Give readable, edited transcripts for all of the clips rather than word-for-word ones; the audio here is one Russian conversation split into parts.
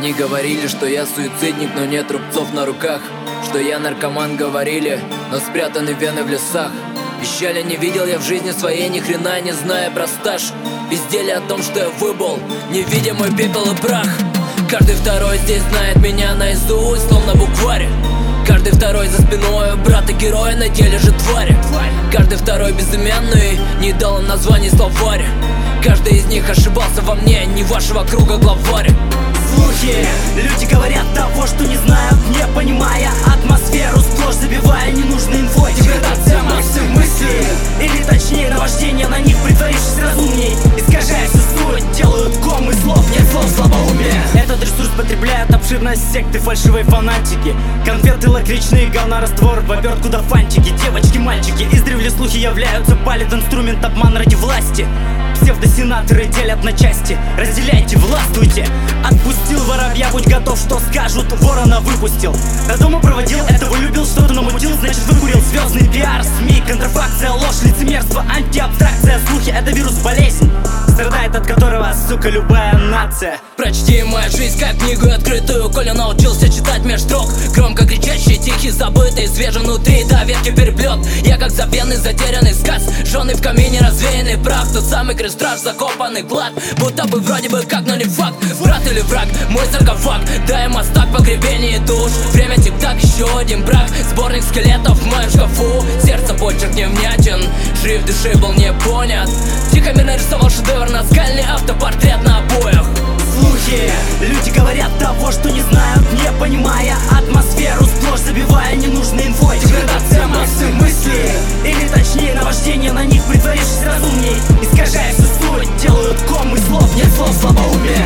Они говорили, что я суицидник, но нет рубцов на руках. Что я наркоман, говорили, но спрятаны вены в лесах. Пищали, не видел я в жизни своей ни хрена не зная про стаж. Пиздели о том, что я выбыл невидимый пепел и прах. Каждый второй здесь знает меня наизусть, словно букварь. Каждый второй за спиной брата героя, на деле же твари. Каждый второй безымянный не дал им названий словарь. Каждый из них ошибался во мне, не вашего круга главарь. Слухи, люди говорят того, что не знают, не понимая атмосферу, сплошь забивая ненужной инфой. Деградация массы мыслей, или точнее наваждение на них, притворившись разумней, искажая всю суть, делают комы слов, нет слов слабоумия. Этот ресурс потребляют обширность секты, фальшивой фанатики. Конфеты лакричные, говна раствор, в обертку до фантики. Девочки, мальчики, издревле слухи являются политинструмент, обман ради власти. Псевдосенаторы делят на части, разделяйте, властвуйте. Отпустил воробья, будь готов, что скажут, ворона выпустил. До дома проводил, этого любил, что-то намутил, значит выкурил. Звездный пиар, СМИ, контрафакция, ложь, лицемерство, антиабстракция. Слухи — это вирус, болезнь, страдает от которого, сука, любая нация. Прочти мою жизнь как книгу открытую, коли научился читать меж строк. Громко кричащий, тихий, забытый, свежий внутри, до ветки переплет. Я как забвенный, затерянный сказ, жженый в камине, развеянный прах. Тот самый крест-страж, закопанный клад, будто бы вроде бы как, но не факт. Брат или враг, мой саркофаг, дай мостак, погребение душ. Время тик-так, еще один брак, сборник скелетов в моем шкафу. Сердце почерк невнятен, шрифт души был не понят. Тихо мир нарисовал шедевр, наскальный автопортрет на обоях. Слухи, люди говорят того, что не знают, не понимая атмосферу, сплошь забивая ненужной инфой. Деградация массы мыслей, или точнее наваждение на них, притворившись разумней, искажая всю суть, делают комы слов, нет слов слабоумия.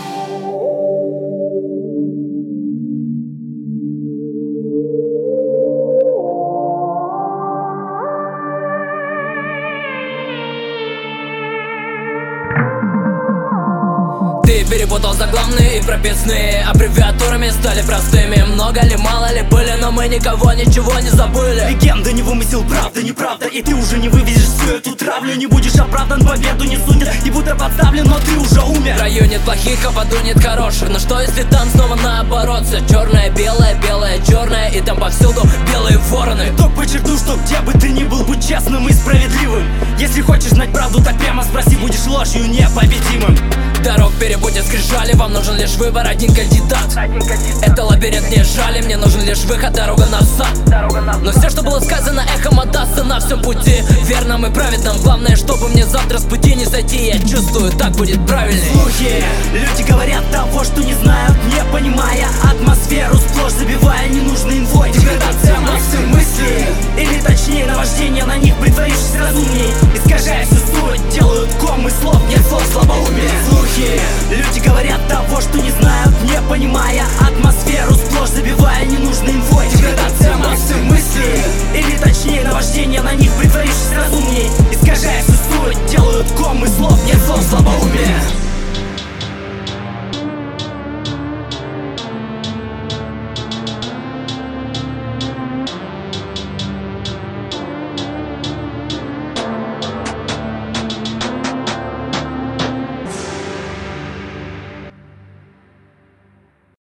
Ты перепутал заглавные и прописные, аббревиатурами стали простыми. Много ли, мало ли были, но мы никого, ничего не забыли. Легенда не вымысел, правда, неправда, и ты уже не вывезешь всю эту травлю. Не будешь оправдан, победу не судят, и будто подставлен, но ты уже умер. В раю нет плохих, а в аду нет хороших. Но что если там снова наоборот? Все черное, белое, белое, черное, и там повсюду белые вороны. Итог подчеркну, что где бы ты ни был, будь честным и справедливым. Если хочешь знать правду, так прямо спроси, будешь ложью непобедимым. Дорог перепутать скрижали, вам нужен лишь выбор, один кандидат. Это лабиринт, не жали, мне нужен лишь выход, дорога назад. Но все, что было сказано, эхом отдастся на всем пути, верном и праведном. Главное, чтобы мне завтра с пути не сойти, я чувствую, так будет правильней. Слухи, люди говорят того, что не знают, не понимая атмосферу, сплошь забивая ненужной инфой. Деградация массы мыслей, или точнее наваждение на них, притворившись разумней, искажая всю суть, делают комы слов, нет слов слабоумия. Слухи, люди говорят того, что не знают, не понимая